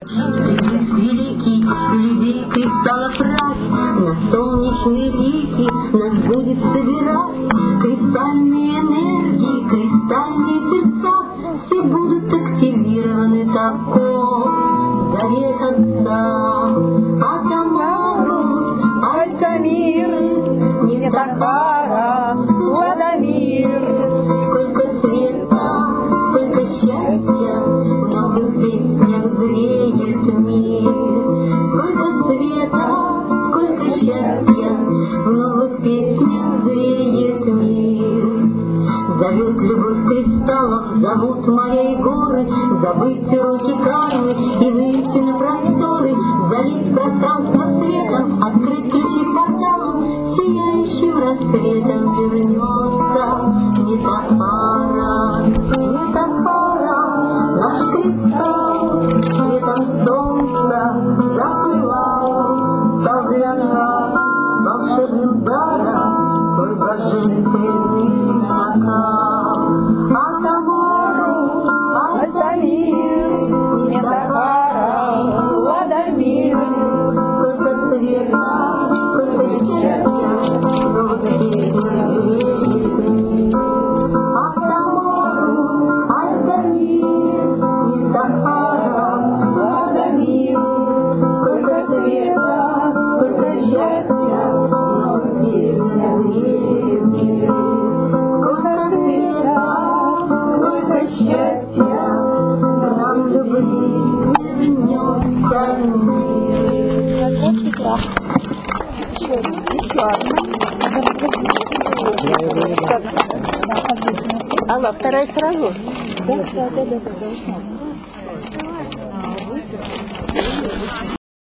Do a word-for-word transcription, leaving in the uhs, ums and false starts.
Великий, людей кристаллов рать, на солнечные лики нас будет собирать. Кристальные энергии, кристальные сердца, все будут активированы. Таков завет Отца. Атамарус, Альтамир, Нетахара, Владимир. Сколько света, сколько счастья в новых песнях зреет мир. Сколько света, сколько счастья в новых песнях зреет мир. Зовет любовь кристаллов, зовут моря и горы, забыть уроки кармы и выйти на просторы, залить пространство светом, открыть ключи к порталам, сияющим рассветом вернется Нетахара. Нетахара, наш кристалл, светом солнца запылал, стал для нас волшебным даром твой божественный накал. Атамарус, Альтамир, Нетахара, Владимир. Сколько света, сколько счастья, новых песнях зреет мир. Атамарус, Альтамир, Нетахара, Владимир. Сколько света, сколько счастья, новых песнях зреет мир. Сколько света, сколько счастья, нам любви вернется мир. Алла, вторая сразу? Да, да, да, да, да.